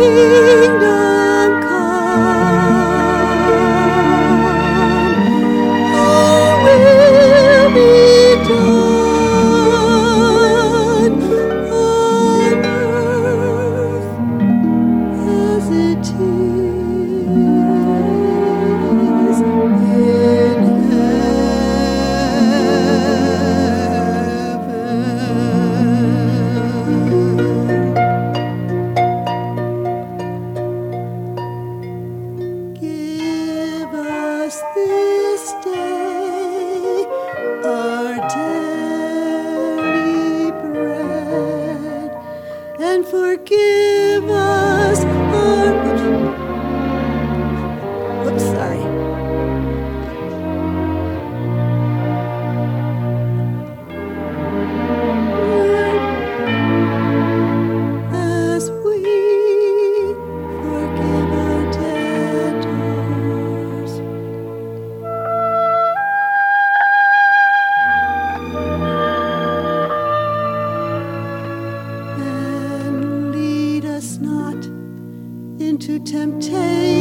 kingdom come, your will be done on earth as it is in heaven. Give us this day our daily bread, and forgive us our... Oops, sorry. As we forgive our debtors. And lead us not into temptation,